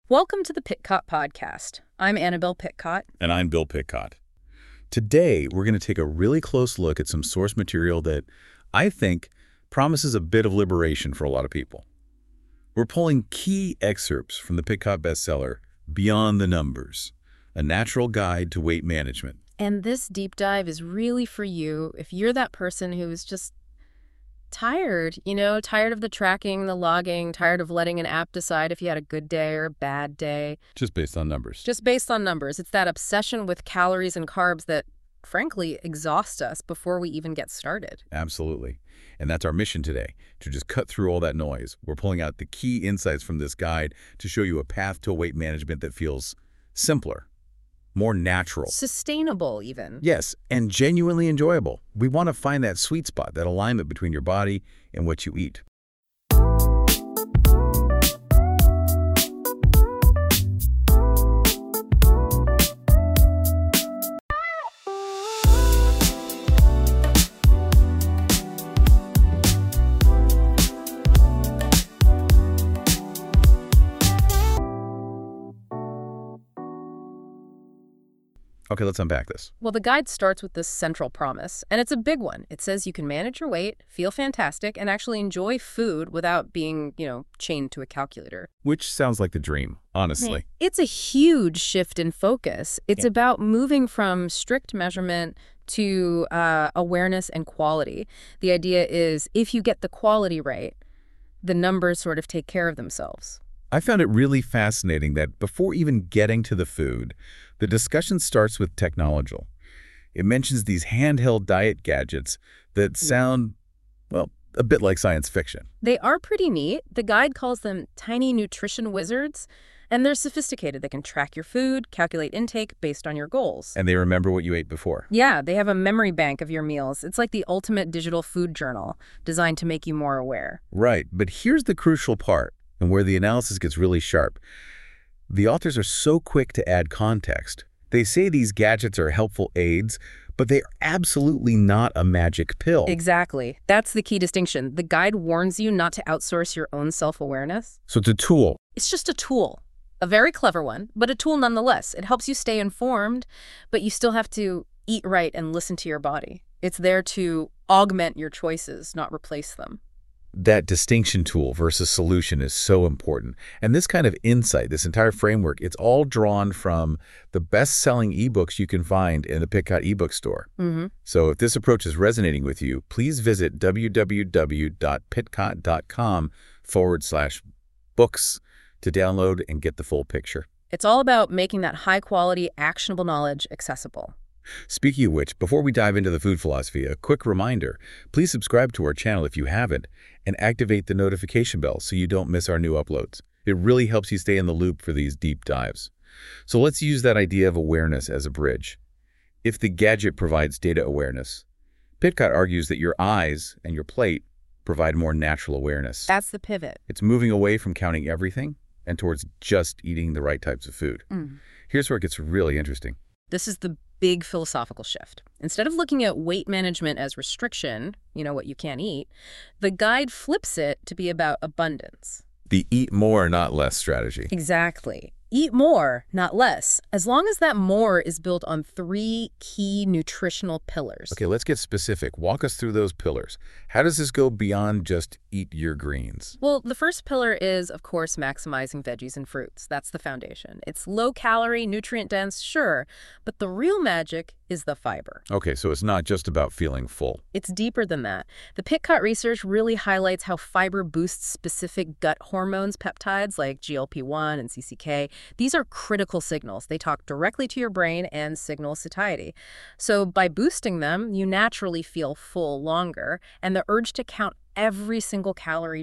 Welcome to the Pitcott Podcast. I'm Annabelle Pitcott. And I'm Bill Pitcott. Today, we're going to take a really close look at some source material that I think promises a bit of liberation for a lot of people. We're pulling key excerpts from the Pitcott bestseller, Beyond the Numbers, a natural guide to weight management. And this deep dive is really for you if you're that person who is just tired, tired of the tracking, the logging, tired of letting an app decide if you had a good day or a bad day. Just based on numbers. Just based on numbers. It's that obsession with calories and carbs that, frankly, exhausts us before we even get started. Absolutely. And that's our mission today, to just cut through all that noise. We're pulling out the key insights from this guide to show you a path to weight management that feels simpler, more natural. Sustainable, even. Yes, and genuinely enjoyable. We want to find that sweet spot, that alignment between your body and what you eat. Okay, let's unpack this. Well, the guide starts with this central promise, and it's a big one. It says you can manage your weight, feel fantastic, and actually enjoy food without being, chained to a calculator. Which sounds like the dream, honestly. It's a huge shift in focus. It's about moving from strict measurement to awareness and quality. The idea is if you get the quality right, the numbers sort of take care of themselves. I found it really fascinating that before even getting to the food, the discussion starts with technology. It mentions these handheld diet gadgets that sound, a bit like science fiction. They are pretty neat. The guide calls them tiny nutrition wizards, and they're sophisticated. They can track your food, calculate intake based on your goals. And they remember what you ate before. Yeah, they have a memory bank of your meals. It's like the ultimate digital food journal, designed to make you more aware. Right, but here's the crucial part, and where the analysis gets really sharp. The authors are so quick to add context. They say these gadgets are helpful aids, but they are absolutely not a magic pill. Exactly. That's the key distinction. The guide warns you not to outsource your own self-awareness. So it's a tool. It's just a tool. A very clever one, but a tool nonetheless. It helps you stay informed, but you still have to eat right and listen to your body. It's there to augment your choices, not replace them. That distinction tool versus solution is so important. And this kind of insight, this entire framework, it's all drawn from the best-selling ebooks you can find in the Pitcott ebook store. So if this approach is resonating with you, please visit www.pitcott.com/books to download and get the full picture. It's all about making that high-quality, actionable knowledge accessible. Speaking of which, before we dive into the food philosophy, a quick reminder, please subscribe to our channel if you haven't, and activate the notification bell so you don't miss our new uploads. It really helps you stay in the loop for these deep dives. So let's use that idea of awareness as a bridge. If the gadget provides data awareness, Pitcott argues that your eyes and your plate provide more natural awareness. That's the pivot. It's moving away from counting everything and towards just eating the right types of food. Here's where it gets really interesting. This is the big philosophical shift. Instead of looking at weight management as restriction, what you can't eat, the guide flips it to be about abundance. The eat more, not less strategy. Exactly. Eat more, not less, as long as that more is built on 3 key nutritional pillars. Okay, let's get specific. Walk us through those pillars. How does this go beyond just eat your greens? Well, the first pillar is, of course, maximizing veggies and fruits. That's the foundation. It's low-calorie, nutrient-dense, sure, but the real magic is the fiber. Okay, so it's not just about feeling full. It's deeper than that. The Pitcott research really highlights how fiber boosts specific gut hormones, peptides like GLP-1 and CCK. These are critical signals. They talk directly to your brain and signal satiety. So by boosting them, you naturally feel full longer, and the urge to count every single calorie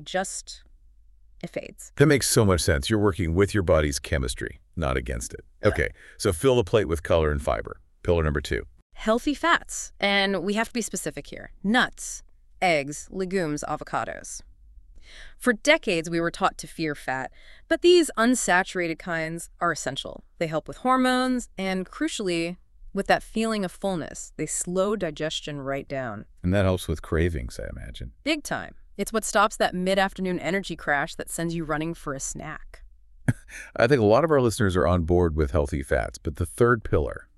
it fades. That makes so much sense. You're working with your body's chemistry, not against it. Okay, so fill the plate with color and fiber. Pillar number 2. Healthy fats. And we have to be specific here. Nuts, eggs, legumes, avocados. For decades, we were taught to fear fat, but these unsaturated kinds are essential. They help with hormones and, crucially, with that feeling of fullness. They slow digestion right down. And that helps with cravings, I imagine. Big time. It's what stops that mid-afternoon energy crash that sends you running for a snack. I think a lot of our listeners are on board with healthy fats, but the third pillar,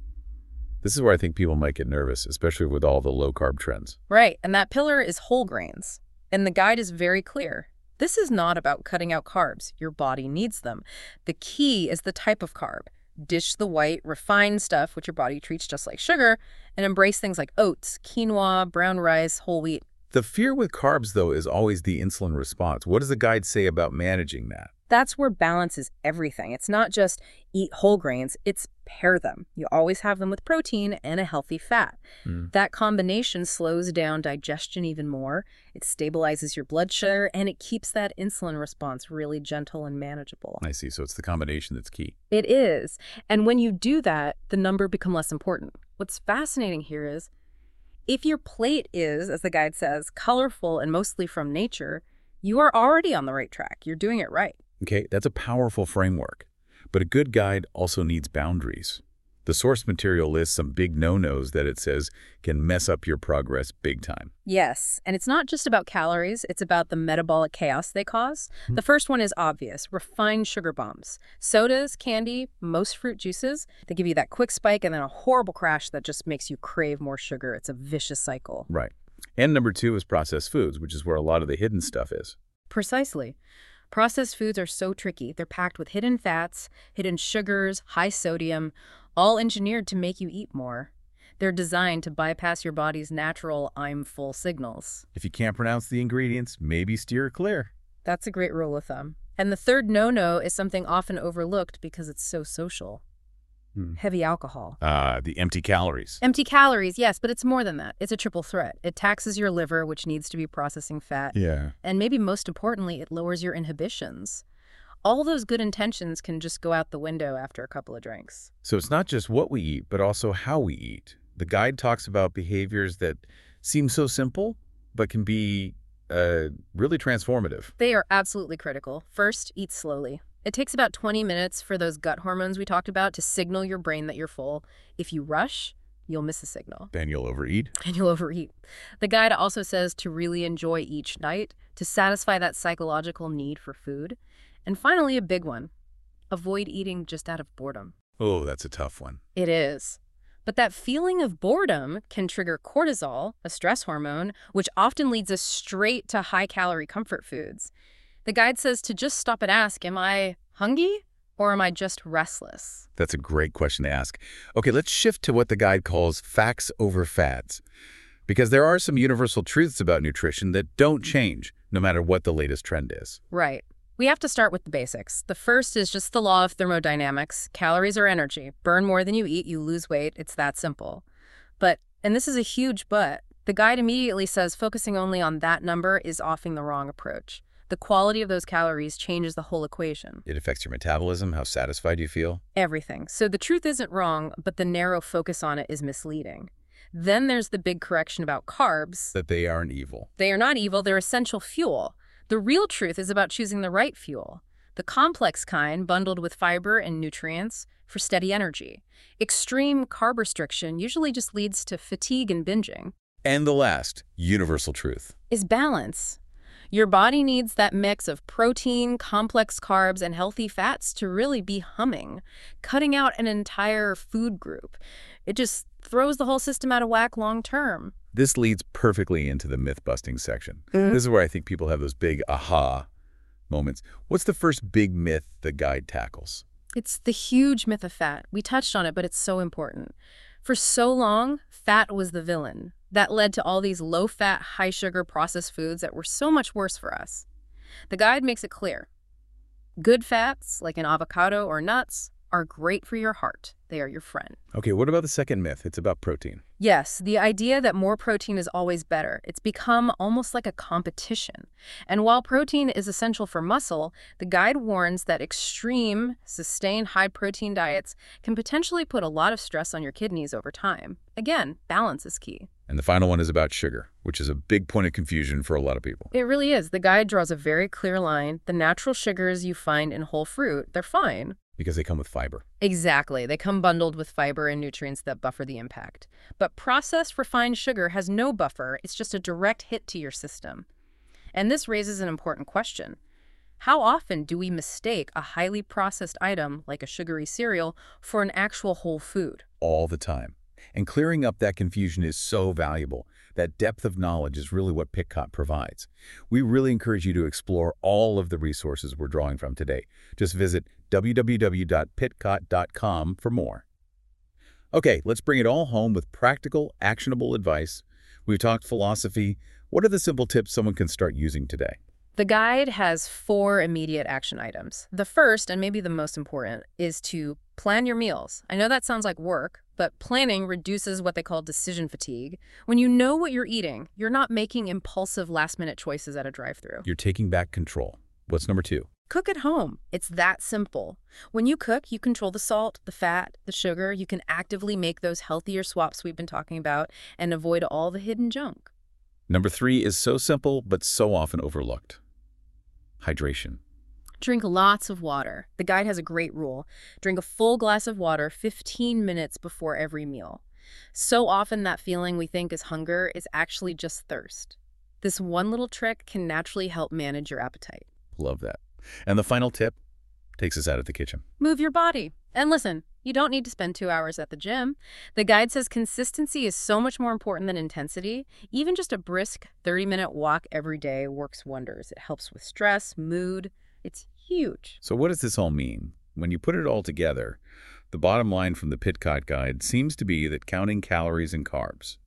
this is where I think people might get nervous, especially with all the low-carb trends. Right, and that pillar is whole grains. And the guide is very clear. This is not about cutting out carbs. Your body needs them. The key is the type of carb. Dish the white, refined stuff, which your body treats just like sugar, and embrace things like oats, quinoa, brown rice, whole wheat. The fear with carbs, though, is always the insulin response. What does the guide say about managing that? That's where balance is everything. It's not just eat whole grains, it's pair them. You always have them with protein and a healthy fat. That combination slows down digestion even more. It stabilizes your blood sugar, and it keeps that insulin response really gentle and manageable. I see. So it's the combination that's key. It is. And when you do that, the number becomes less important. What's fascinating here is, if your plate is, as the guide says, colorful and mostly from nature, you are already on the right track. You're doing it right. Okay, that's a powerful framework. But a good guide also needs boundaries. The source material lists some big no-nos that it says can mess up your progress big time. Yes, and it's not just about calories, it's about the metabolic chaos they cause. The first one is obvious, refined sugar bombs. Sodas, candy, most fruit juices, they give you that quick spike and then a horrible crash that just makes you crave more sugar. It's a vicious cycle. Right. And number 2 is processed foods, which is where a lot of the hidden stuff is. Precisely. Processed foods are so tricky. They're packed with hidden fats, hidden sugars, high sodium, all engineered to make you eat more. They're designed to bypass your body's natural I'm full signals. If you can't pronounce the ingredients, maybe steer clear. That's a great rule of thumb. And the third no-no is something often overlooked because it's so social. Heavy alcohol. The empty calories. Empty calories, yes, but it's more than that. It's a triple threat. It taxes your liver, which needs to be processing fat. Yeah. And maybe most importantly, it lowers your inhibitions. All those good intentions can just go out the window after a couple of drinks. So it's not just what we eat, but also how we eat. The guide talks about behaviors that seem so simple, but can be really transformative. They are absolutely critical. First, eat slowly. It takes about 20 minutes for those gut hormones we talked about to signal your brain that you're full. If you rush, you'll miss a signal. Then you'll overeat. And you'll overeat. The guide also says to really enjoy each night, to satisfy that psychological need for food. And finally, a big one. Avoid eating just out of boredom. Oh, that's a tough one. It is. But that feeling of boredom can trigger cortisol, a stress hormone, which often leads us straight to high-calorie comfort foods. The guide says to just stop and ask, am I hungry or am I just restless? That's a great question to ask. Okay, let's shift to what the guide calls facts over fads. Because there are some universal truths about nutrition that don't change, no matter what the latest trend is. Right. We have to start with the basics. The first is just the law of thermodynamics. Calories are energy. Burn more than you eat, you lose weight. It's that simple. But, and this is a huge but, the guide immediately says focusing only on that number is often the wrong approach. The quality of those calories changes the whole equation. It affects your metabolism, how satisfied you feel. Everything. So the truth isn't wrong, but the narrow focus on it is misleading. Then there's the big correction about carbs. That they aren't evil. They are not evil, they're essential fuel. The real truth is about choosing the right fuel, the complex kind bundled with fiber and nutrients for steady energy. Extreme carb restriction usually just leads to fatigue and binging. And the last, universal truth. Is balance. Your body needs that mix of protein, complex carbs, and healthy fats to really be humming. Cutting out an entire food group, it just throws the whole system out of whack long term. This leads perfectly into the myth-busting section. This is where I think people have those big aha moments. What's the first big myth the guide tackles? It's the huge myth of fat. We touched on it, but it's so important. For so long, fat was the villain. That led to all these low-fat, high-sugar processed foods that were so much worse for us. The guide makes it clear. Good fats, like an avocado or nuts, are great for your heart. They are your friend. Okay, what about the second myth? It's about protein. Yes, the idea that more protein is always better. It's become almost like a competition. And while protein is essential for muscle, the guide warns that extreme, sustained high-protein diets can potentially put a lot of stress on your kidneys over time. Again, balance is key. And the final one is about sugar, which is a big point of confusion for a lot of people. It really is. The guide draws a very clear line. The natural sugars you find in whole fruit, they're fine. Because they come with fiber. Exactly. They come bundled with fiber and nutrients that buffer the impact. But processed refined sugar has no buffer. It's just a direct hit to your system. And this raises an important question. How often do we mistake a highly processed item, like a sugary cereal, for an actual whole food? All the time. And clearing up that confusion is so valuable. That depth of knowledge is really what Pitcott provides. We really encourage you to explore all of the resources we're drawing from today. Just visit www.pitcott.com for more. Okay, let's bring it all home with practical, actionable advice. We've talked philosophy. What are the simple tips someone can start using today? The guide has 4 immediate action items. The first, and maybe the most important, is to plan your meals. I know that sounds like work, but planning reduces what they call decision fatigue. When you know what you're eating, you're not making impulsive last-minute choices at a drive-thru. You're taking back control. What's number 2? Cook at home. It's that simple. When you cook, you control the salt, the fat, the sugar. You can actively make those healthier swaps we've been talking about and avoid all the hidden junk. Number 3 is so simple, but so often overlooked. Hydration. Drink lots of water. The guide has a great rule. Drink a full glass of water 15 minutes before every meal. So often that feeling we think is hunger is actually just thirst. This one little trick can naturally help manage your appetite. Love that. And the final tip takes us out of the kitchen. Move your body. And listen, you don't need to spend 2 hours at the gym. The guide says consistency is so much more important than intensity. Even just a brisk 30-minute walk every day works wonders. It helps with stress, mood. It's huge. So what does this all mean? When you put it all together, the bottom line from the Pitcott Guide seems to be that counting calories and carbs.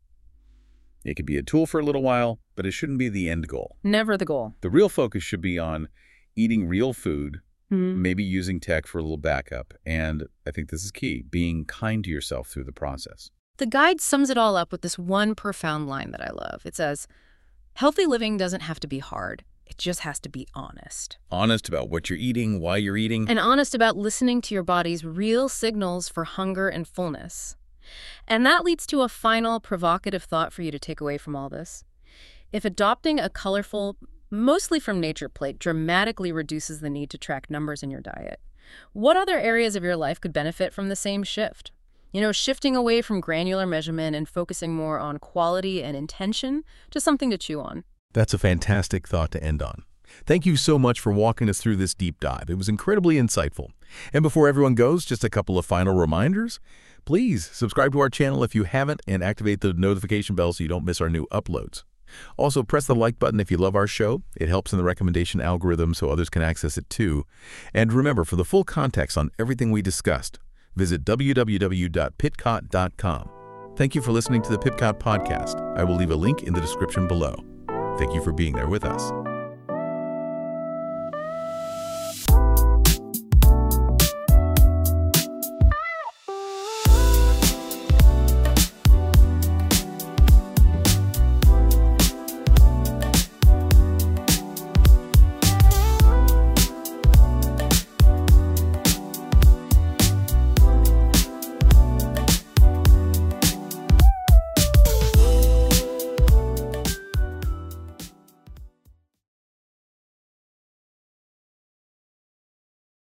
It could be a tool for a little while, but it shouldn't be the end goal. Never the goal. The real focus should be on eating real food, maybe using tech for a little backup, and I think this is key, being kind to yourself through the process. The guide sums it all up with this one profound line that I love. It says, healthy living doesn't have to be hard. It just has to be honest. Honest about what you're eating, why you're eating. And honest about listening to your body's real signals for hunger and fullness. And that leads to a final provocative thought for you to take away from all this. If adopting a colorful, mostly from nature plate dramatically reduces the need to track numbers in your diet, what other areas of your life could benefit from the same shift? You know, shifting away from granular measurement and focusing more on quality and intention, just something to chew on. That's a fantastic thought to end on. Thank you so much for walking us through this deep dive. It was incredibly insightful. And before everyone goes, just a couple of final reminders. Please subscribe to our channel if you haven't and activate the notification bell so you don't miss our new uploads. Also, press the like button if you love our show. It helps in the recommendation algorithm so others can access it too. And remember, for the full context on everything we discussed, visit www.pitcott.com. Thank you for listening to the Pitcott Podcast. I will leave a link in the description below. Thank you for being there with us.